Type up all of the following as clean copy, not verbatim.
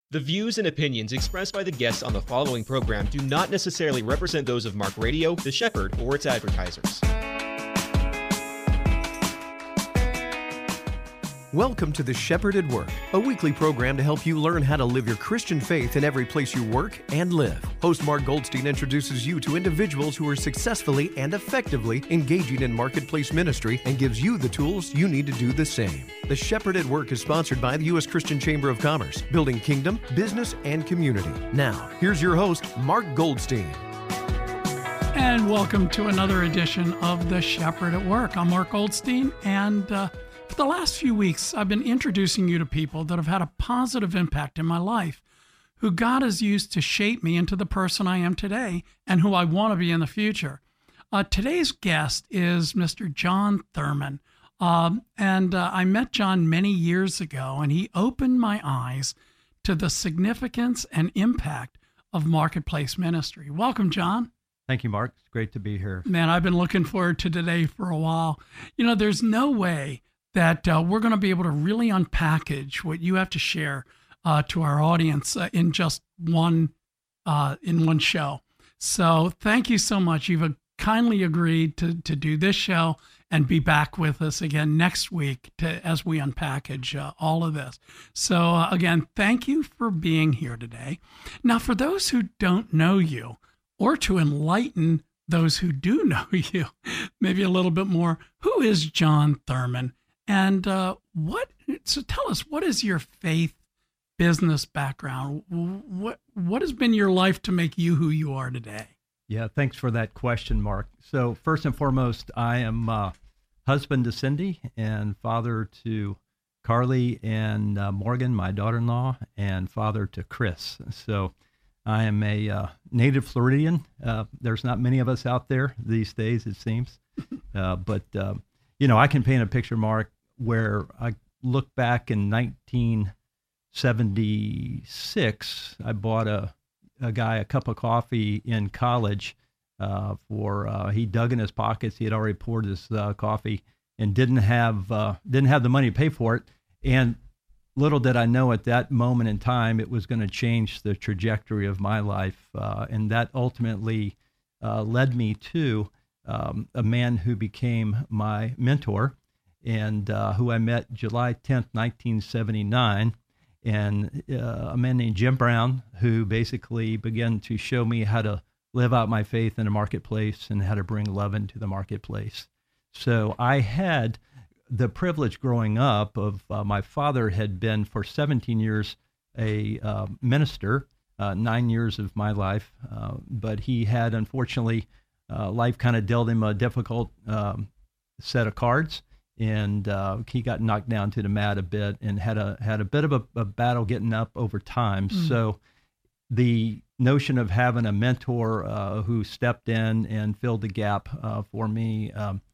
The views and opinions expressed by the guests on the following program do not necessarily represent those of Mark Radio, The Shepherd, or its advertisers. Welcome to The Shepherd at Work, a weekly program to help you learn how to live your Christian faith in every place you work and live. Host Mark Goldstein introduces you to individuals who are successfully and effectively engaging in marketplace ministry and gives you the tools you need to do the same. The Shepherd at Work is sponsored by the U.S. Christian Chamber of Commerce, building kingdom, business, and community. Now, here's your host, Mark Goldstein. And welcome to another edition of The Shepherd at Work. I'm Mark Goldstein, and for the last few weeks, I've been introducing you to people that have had a positive impact in my life, who God has used to shape me into the person I am today and who I want to be in the future. Today's guest is Mr. John Thurman. I met John many years ago, and he opened my eyes to the significance and impact of marketplace ministry. Welcome, John. Thank you, Mark. It's great to be here. Man, I've been looking forward to today for a while. You know, there's no way that we're going to be able to really unpackage what you have to share to our audience in just one show. So thank you so much. You've kindly agreed to do this show and be back with us again next week as we unpackage all of this. So again, thank you for being here today. Now, for those who don't know you, or to enlighten those who do know you maybe a little bit more, who is John Thurman? And so tell us, what is your faith business background? What has been your life to make you who you are today? Yeah, thanks for that question, Mark. So first and foremost, I am husband to Cindy and father to Carly and Morgan, my daughter-in-law, and father to Chris. So I am a native Floridian. There's not many of us out there these days, it seems. But I can paint a picture, Mark, where I look back in 1976, I bought a guy a cup of coffee in college he dug in his pockets. He had already poured his coffee and didn't have the money to pay for it. And little did I know at that moment in time, it was going to change the trajectory of my life. And that ultimately led me to a man who became my mentor and who I met July 10th, 1979, and a man named Jim Brown, who basically began to show me how to live out my faith in the marketplace and how to bring love into the marketplace. So I had the privilege growing up of my father had been for 17 years a minister, 9 years of my life, but he had, unfortunately, life kind of dealt him a difficult set of cards, and he got knocked down to the mat a bit and had a bit of a battle getting up over time. Mm. So the notion of having a mentor who stepped in and filled the gap for me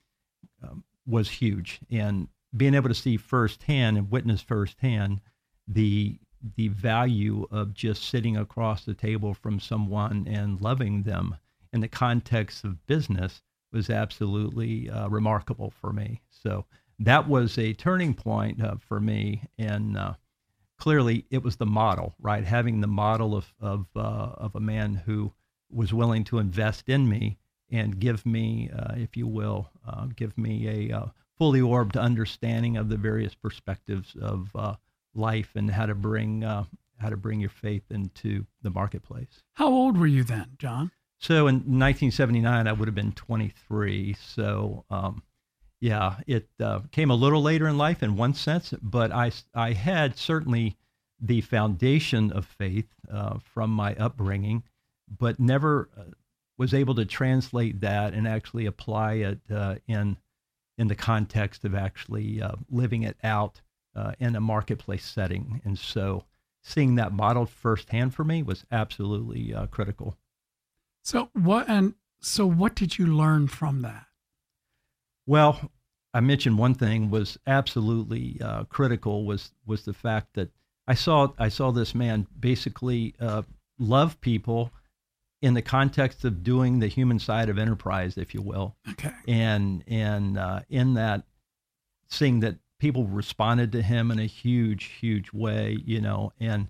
was huge, and being able to see firsthand and witness firsthand the value of just sitting across the table from someone and loving them in the context of business was absolutely remarkable for me. So that was a turning point for me, and clearly it was the model, right? Having the model of a man who was willing to invest in me and give me, if you will, give me a fully orbed understanding of the various perspectives of life and how to bring your faith into the marketplace. How old were you then, John? So in 1979, I would have been 23. So it came a little later in life in one sense, but I had certainly the foundation of faith from my upbringing, but never was able to translate that and actually apply it in the context of actually living it out in a marketplace setting. And so seeing that modeled firsthand for me was absolutely critical. So what did you learn from that? Well, I mentioned one thing was absolutely critical was the fact that I saw this man basically love people in the context of doing the human side of enterprise, if you will. Okay. And in that, seeing that people responded to him in a huge way, and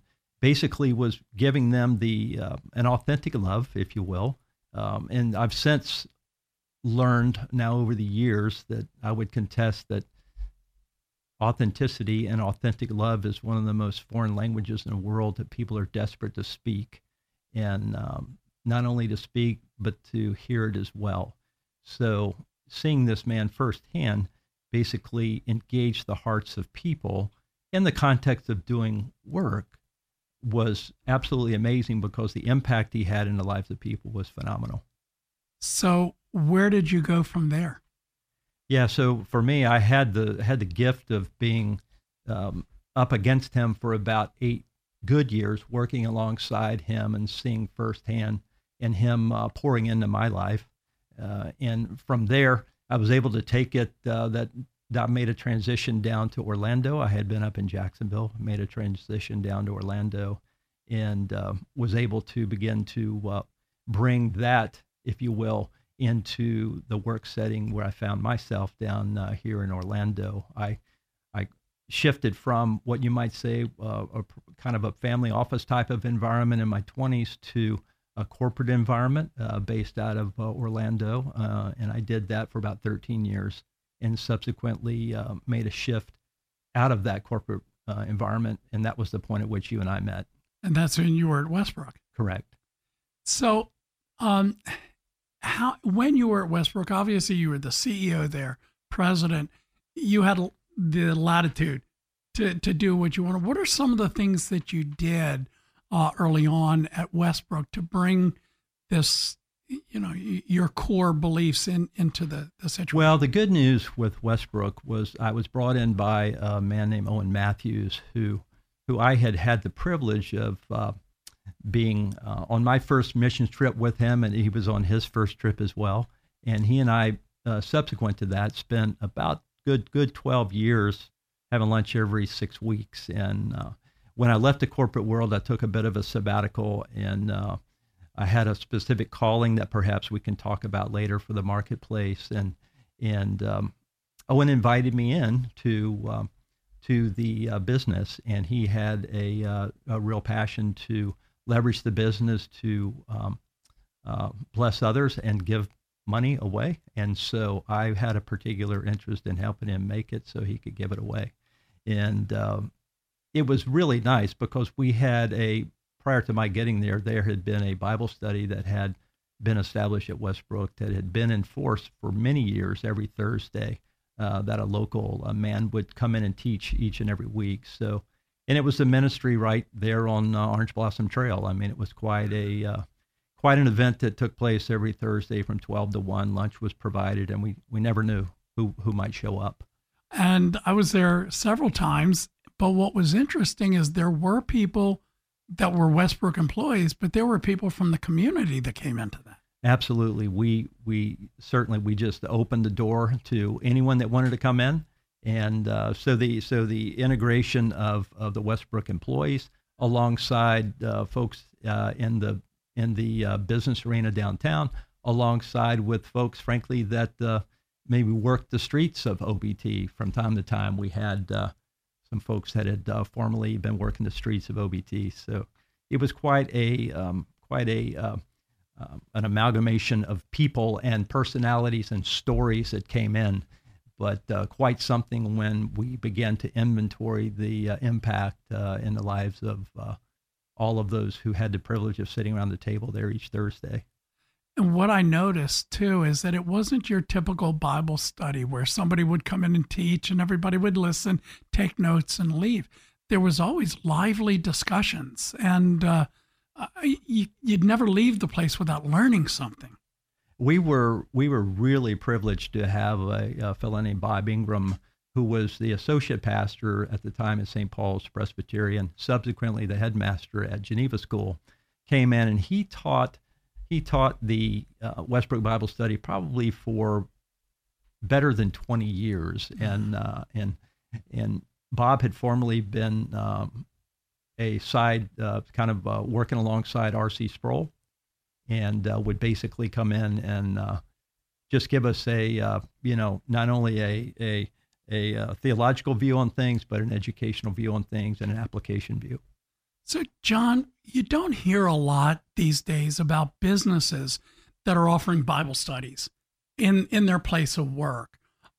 basically was giving them an authentic love, if you will. And I've since learned now over the years that I would contest that authenticity and authentic love is one of the most foreign languages in the world that people are desperate to speak, and not only to speak, but to hear it as well. So seeing this man firsthand basically engage the hearts of people in the context of doing work was absolutely amazing, because the impact he had in the lives of people was phenomenal. So where did you go from there? Yeah, so for me, I had the gift of being up against him for about 8 good years, working alongside him and seeing firsthand and him pouring into my life. And from there, I was able to take it that I made a transition down to Orlando. I had been up in Jacksonville, made a transition down to Orlando, and was able to begin to bring that, if you will, into the work setting where I found myself down here in Orlando. I shifted from what you might say a kind of a family office type of environment in my 20s to a corporate environment based out of Orlando, and I did that for about 13 years, and subsequently made a shift out of that corporate environment, and that was the point at which you and I met. And that's when you were at Westbrook. Correct. So, when you were at Westbrook, obviously you were the CEO there, president. You had the latitude to do what you wanted. What are some of the things that you did early on at Westbrook to bring this, your core beliefs into the situation? Well, the good news with Westbrook was I was brought in by a man named Owen Matthews, who I had the privilege of being on my first missions trip with him, and he was on his first trip as well. And he and I, subsequent to that, spent about good 12 years having lunch every 6 weeks. And when I left the corporate world, I took a bit of a sabbatical, and I had a specific calling that perhaps we can talk about later for the marketplace. And Owen invited me in to the business, and he had a real passion to leverage the business to bless others and give money away. And so I had a particular interest in helping him make it so he could give it away. And it was really nice because we had prior to my getting there had been a Bible study that had been established at Westbrook that had been in force for many years every Thursday, that a local man would come in and teach each and every week. So, and it was a ministry right there on Orange Blossom Trail. I mean, it was quite an event that took place every Thursday from 12 to 1. Lunch was provided, and we never knew who might show up. And I was there several times, but what was interesting is there were people that were Westbrook employees, but there were people from the community that came into that. Absolutely. We certainly just opened the door to anyone that wanted to come in. And so the integration of the Westbrook employees alongside folks in the business arena downtown, alongside with folks, frankly, that maybe worked the streets of OBT from time to time. We had some folks that had formerly been working the streets of OBT. So it was quite an amalgamation of people and personalities and stories that came in. But quite something when we began to inventory the impact in the lives of all of those who had the privilege of sitting around the table there each Thursday. And what I noticed, too, is that it wasn't your typical Bible study where somebody would come in and teach and everybody would listen, take notes, and leave. There was always lively discussions, and you'd never leave the place without learning something. We were really privileged to have a fellow named Bob Ingram, who was the associate pastor at the time at St. Paul's Presbyterian, subsequently the headmaster at Geneva School, came in, and he taught the Westbrook Bible Study probably for better than 20 years. And Bob had formerly been a side kind of working alongside R.C. Sproul, and would basically come in and just give us not only a theological view on things, but an educational view on things and an application view. So, John, you don't hear a lot these days about businesses that are offering Bible studies in their place of work.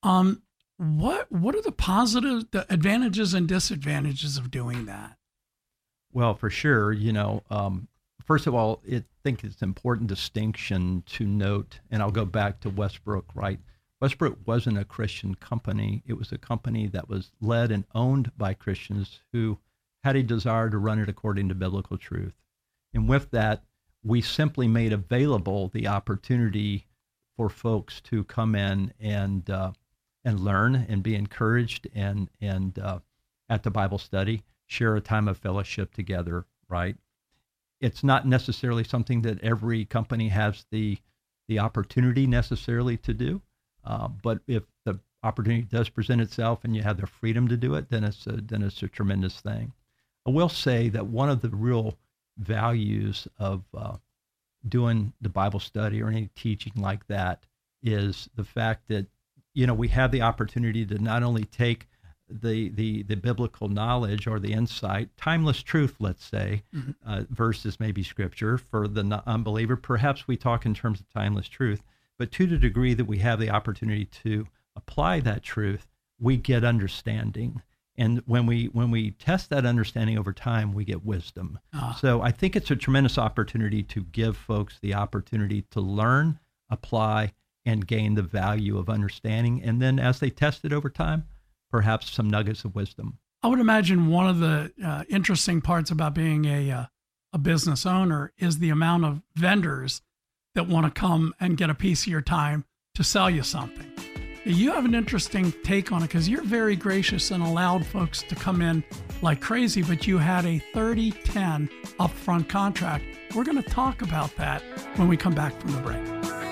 What are the advantages and disadvantages of doing that? Well, for sure, first of all, I think it's an important distinction to note, and I'll go back to Westbrook, right? Westbrook wasn't a Christian company. It was a company that was led and owned by Christians who had a desire to run it according to biblical truth. And with that, we simply made available the opportunity for folks to come in and learn and be encouraged and at the Bible study, share a time of fellowship together, right? It's not necessarily something that every company has the opportunity necessarily to do, but if the opportunity does present itself and you have the freedom to do it, then it's a tremendous thing. I will say that one of the real values of doing the Bible study or any teaching like that is the fact that, we have the opportunity to not only take the biblical knowledge or the insight, timeless truth, let's say, versus maybe scripture for the unbeliever. Perhaps we talk in terms of timeless truth, but to the degree that we have the opportunity to apply that truth, we get understanding. And when we test that understanding over time, we get wisdom. So I think it's a tremendous opportunity to give folks the opportunity to learn, apply, and gain the value of understanding. And then as they test it over time, perhaps some nuggets of wisdom. I would imagine one of the interesting parts about being a business owner is the amount of vendors that want to come and get a piece of your time to sell you something. You have an interesting take on it because you're very gracious and allowed folks to come in like crazy, but you had a 30-10 upfront contract. We're going to talk about that when we come back from the break.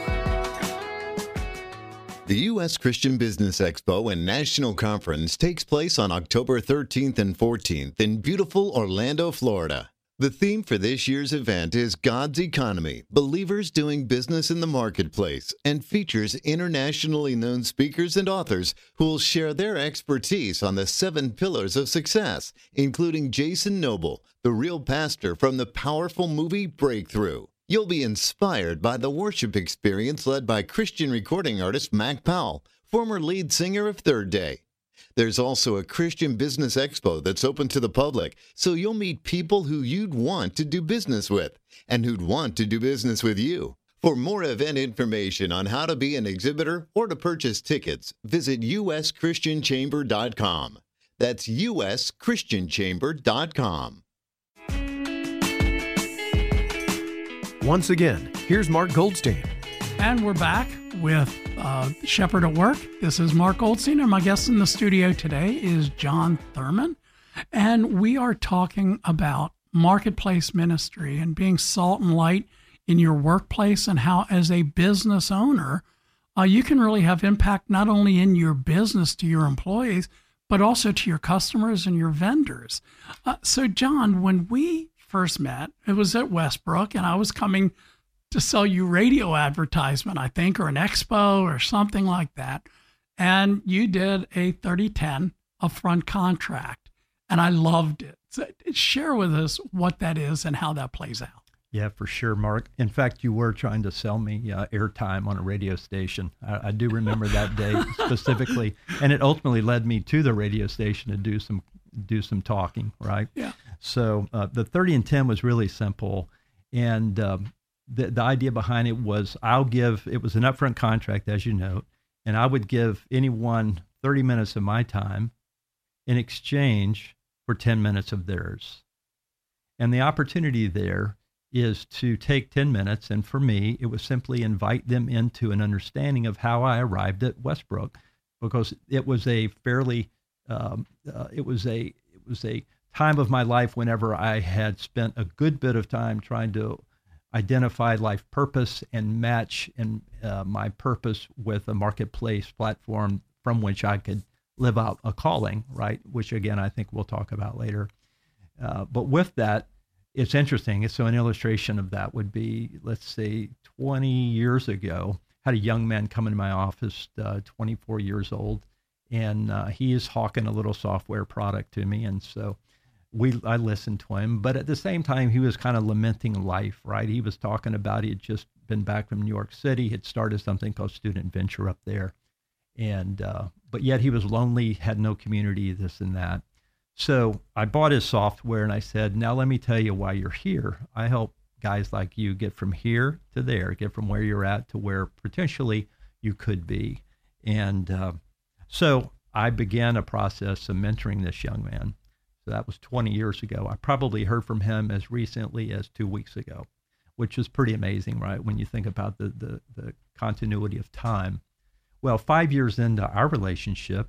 The U.S. Christian Business Expo and National Conference takes place on October 13th and 14th in beautiful Orlando, Florida. The theme for this year's event is God's Economy, Believers Doing Business in the Marketplace, and features internationally known speakers and authors who will share their expertise on the 7 pillars of success, including Jason Noble, the real pastor from the powerful movie Breakthrough. You'll be inspired by the worship experience led by Christian recording artist Mac Powell, former lead singer of Third Day. There's also a Christian Business Expo that's open to the public, so you'll meet people who you'd want to do business with and who'd want to do business with you. For more event information on how to be an exhibitor or to purchase tickets, visit uschristianchamber.com. That's uschristianchamber.com. Once again, here's Mark Goldstein. And we're back with Shepherd at Work. This is Mark Goldstein, and my guest in the studio today is John Thurman. And we are talking about marketplace ministry and being salt and light in your workplace, and how, as a business owner, you can really have impact not only in your business to your employees, but also to your customers and your vendors. So, John, when we first met, it was at Westbrook, and I was coming to sell you radio advertisement, I think, or an expo or something like that. And you did a 30-10 upfront contract, and I loved it. So share with us what that is and how that plays out. Yeah, for sure, Mark. In fact, you were trying to sell me airtime on a radio station. I do remember that day specifically, and it ultimately led me to the radio station to do some talking, right? Yeah. So the 30 and 10 was really simple, and the idea behind it was it was an upfront contract, as you know, and I would give anyone 30 minutes of my time in exchange for 10 minutes of theirs. And the opportunity there is to take 10 minutes, and for me, it was simply invite them into an understanding of how I arrived at Westbrook, because it was a fairly, it was a time of my life whenever I had spent a good bit of time trying to identify life purpose and match my purpose with a marketplace platform from which I could live out a calling, right? Which again, I think we'll talk about later. But with that, it's interesting. So an illustration of that would be, let's say 20 years ago, had a young man come into my office, 24 years old, and he is hawking a little software product to me. And so I listened to him, but at the same time, he was kind of lamenting life, right? He was talking about he had just been back from New York City, had started something called Student Venture up there, and but yet he was lonely, had no community, this and that. So I bought his software and I said, now let me tell you why you're here. I help guys like you get from here to there, get from where you're at to where potentially you could be. And so I began a process of mentoring this young man. So that was 20 years ago. I probably heard from him as recently as 2 weeks ago, which is pretty amazing, right? When you think about the continuity of time. Well, 5 years into our relationship,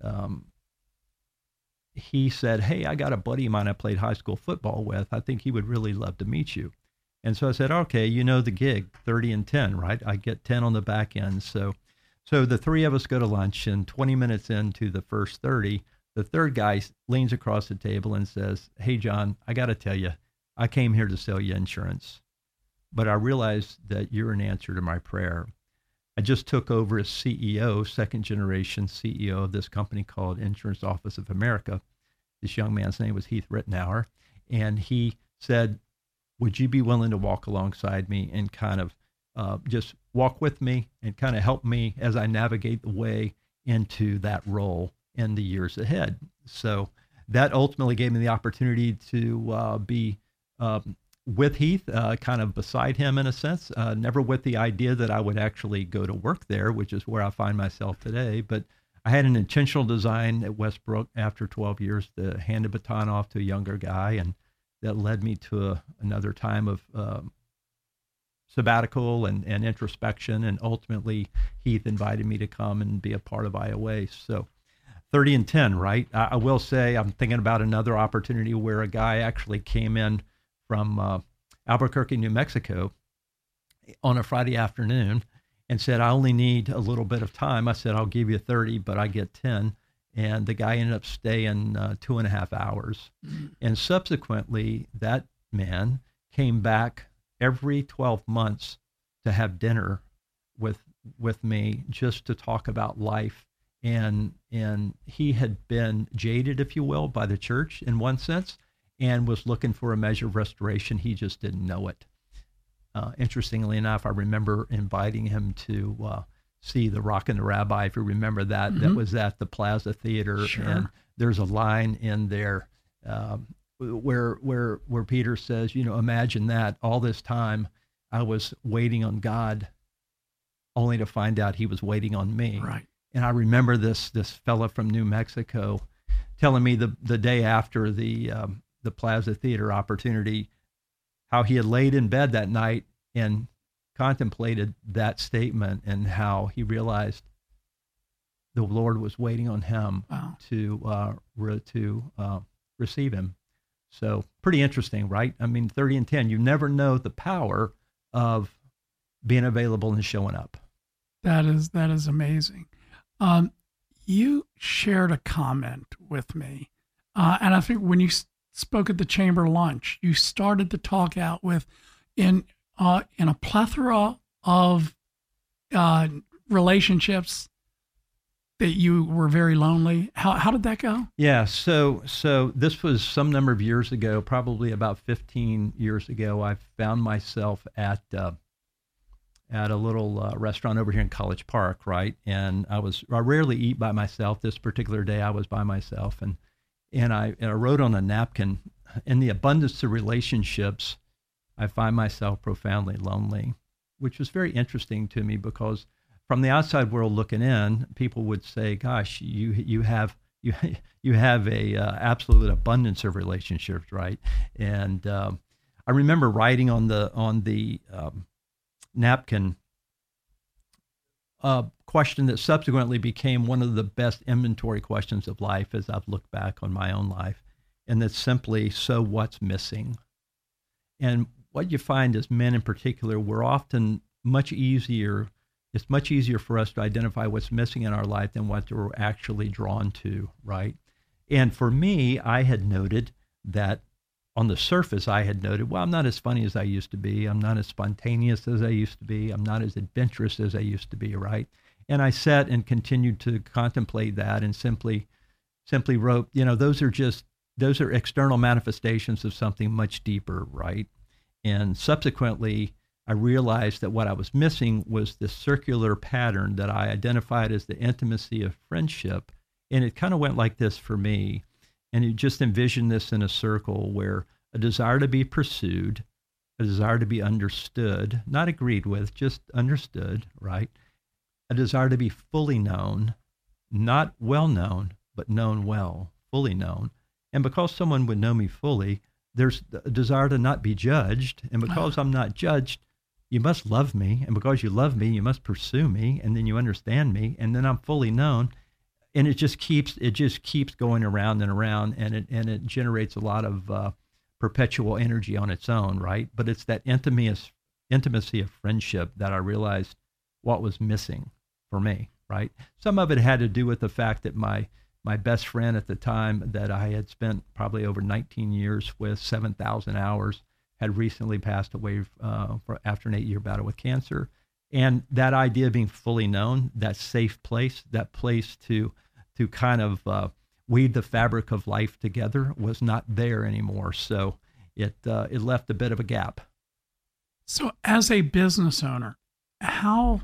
he said, hey, I got a buddy of mine I played high school football with. I think he would really love to meet you. And so I said, okay, you know the gig, 30 and 10, right? I get 10 on the back end. So the three of us go to lunch, and 20 minutes into the first 30, the third guy leans across the table and says, hey, John, I got to tell you, I came here to sell you insurance, but I realized that you're an answer to my prayer. I just took over as CEO, second generation CEO of this company called Insurance Office of America. This young man's name was Heath Rittenauer. And he said, would you be willing to walk alongside me and kind of just walk with me and kind of help me as I navigate the way into that role in the years ahead? So that ultimately gave me the opportunity to be with Heath, kind of beside him in a sense, never with the idea that I would actually go to work there, which is where I find myself today. But I had an intentional design at Westbrook after 12 years to hand the baton off to a younger guy, and that led me to another time of sabbatical and introspection. And ultimately, Heath invited me to come and be a part of IOA. So 30 and 10, right? I will say I'm thinking about another opportunity where a guy actually came in from Albuquerque, New Mexico on a Friday afternoon and said, I only need a little bit of time. I said, I'll give you 30, but I get 10. And the guy ended up staying 2.5 hours. Mm-hmm. And subsequently, that man came back every 12 months to have dinner with me just to talk about life. And he had been jaded, if you will, by the church in one sense, and was looking for a measure of restoration. He just didn't know it. Interestingly enough, I remember inviting him to see The Rock and the Rabbi, if you remember that. Mm-hmm. That was at the Plaza Theater. Sure. And there's a line in there where Peter says, imagine that all this time I was waiting on God only to find out he was waiting on me. Right. And I remember this fella from New Mexico telling me the day after the Plaza Theater opportunity, how he had laid in bed that night and contemplated that statement and how he realized the Lord was waiting on him. Wow. to receive him. So pretty interesting, right? I mean, 30 and 10, you never know the power of being available and showing up. That is amazing. You shared a comment with me, and I think when you spoke at the chamber lunch, you started to talk out with in a plethora of relationships that you were very lonely. How did that go? Yeah, so this was some number of years ago, probably about 15 years ago. I found myself at a little restaurant over here in College Park, right? And I rarely eat by myself. This particular day, I was by myself, and I wrote on a napkin, in the abundance of relationships, I find myself profoundly lonely, which was very interesting to me because from the outside world looking in, people would say, gosh, you have a absolute abundance of relationships, right? And I remember writing on the napkin a question that subsequently became one of the best inventory questions of life as I've looked back on my own life. And that's simply, so what's missing? And what you find as men in particular, we're often it's much easier for us to identify what's missing in our life than what we're actually drawn to, right? And for me, I had noted that on the surface, well, I'm not as funny as I used to be. I'm not as spontaneous as I used to be. I'm not as adventurous as I used to be, right? And I sat and continued to contemplate that and simply wrote, those are just those are external manifestations of something much deeper, right? And subsequently, I realized that what I was missing was this circular pattern that I identified as the intimacy of friendship. And it kind of went like this for me. And you just envision this in a circle where a desire to be pursued, a desire to be understood, not agreed with, just understood, right? A desire to be fully known, not well known, but known well, fully known. And because someone would know me fully, there's a desire to not be judged. And because I'm not judged, you must love me. And because you love me, you must pursue me. And then you understand me. And then I'm fully known. And it just keeps going around and around. And it generates a lot of perpetual energy on its own, right? But it's that intimacy of friendship that I realized what was missing for me, right? Some of it had to do with the fact that my best friend at the time that I had spent probably over 19 years with, 7,000 hours, had recently passed away after an 8-year battle with cancer. And that idea of being fully known, that safe place, that place to kind of weave the fabric of life together was not there anymore. So it left a bit of a gap. So as a business owner, how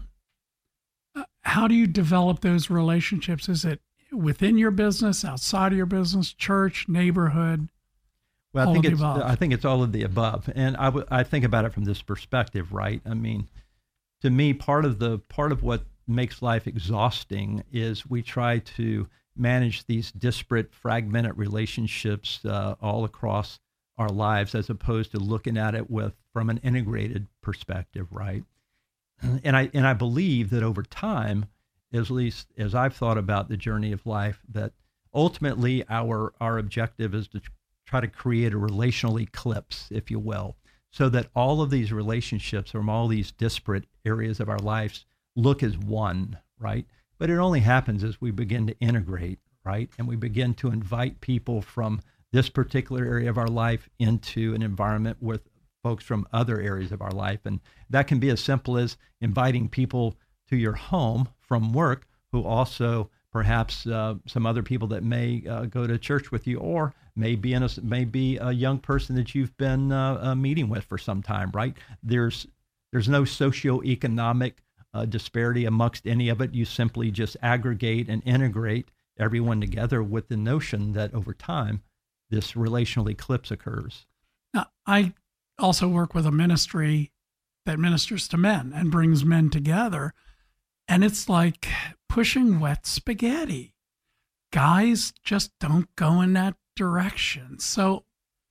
do you develop those relationships? Is it within your business, outside of your business, church, neighborhood? Well, I think it's all of the above. And I think about it from this perspective, right? I mean, to me, part of what makes life exhausting is we try to manage these disparate, fragmented relationships all across our lives, as opposed to looking at it from an integrated perspective, right? And I believe that over time, at least as I've thought about the journey of life, that ultimately our objective is to try to create a relational eclipse, if you will, so that all of these relationships from all these disparate areas of our lives look as one, right? But it only happens as we begin to integrate, right? And we begin to invite people from this particular area of our life into an environment with folks from other areas of our life. And that can be as simple as inviting people to your home from work who also perhaps some other people that may go to church with you, or may be a young person that you've been meeting with for some time, right? There's no socioeconomic disparity amongst any of it. You simply just aggregate and integrate everyone together with the notion that over time, this relational eclipse occurs. Now, I also work with a ministry that ministers to men and brings men together. And it's like pushing wet spaghetti. Guys just don't go in that direction. So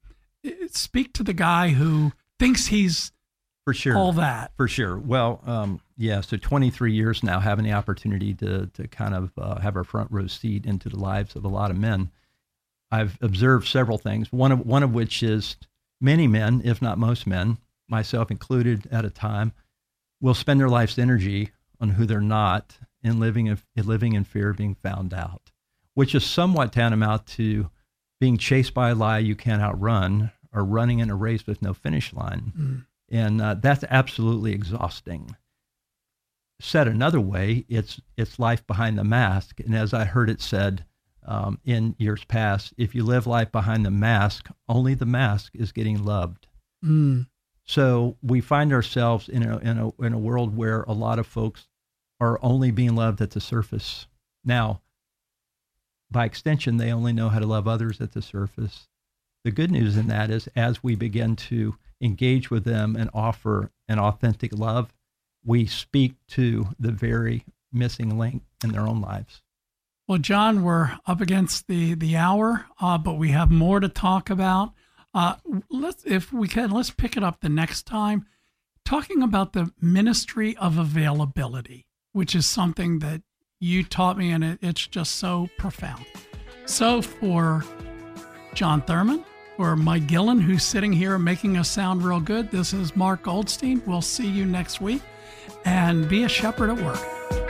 speak to the guy who thinks he's for sure all that. For sure. Well, so 23 years now, having the opportunity to kind of have a front row seat into the lives of a lot of men. I've observed several things. One of which is many men, if not most men, myself included at a time, will spend their life's energy on who they're not and living in fear of being found out, which is somewhat tantamount to being chased by a lie you can't outrun or running in a race with no finish line. Mm. And that's absolutely exhausting. Said another way, it's life behind the mask. And as I heard it said in years past, if you live life behind the mask, only the mask is getting loved. Mm. So we find ourselves in a world where a lot of folks are only being loved at the surface. Now, by extension, they only know how to love others at the surface. The good news in that is as we begin to engage with them and offer an authentic love, we speak to the very missing link in their own lives. Well, John, we're up against the hour, but we have more to talk about. Let's pick it up the next time, talking about the ministry of availability, which is something that you taught me, and it's just so profound. So for John Thurman, for Mike Gillen, who's sitting here making us sound real good, this is Mark Goldstein. We'll see you next week, and be a shepherd at work.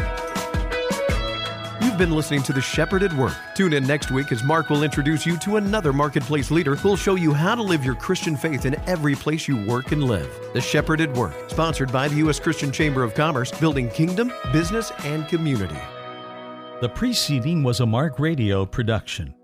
You've been listening to The Shepherd at Work. Tune in next week as Mark will introduce you to another marketplace leader who'll show you how to live your Christian faith in every place you work and live. The Shepherd at Work, sponsored by the U.S. Christian Chamber of Commerce, building kingdom, business, and community. The preceding was a Mark Radio production.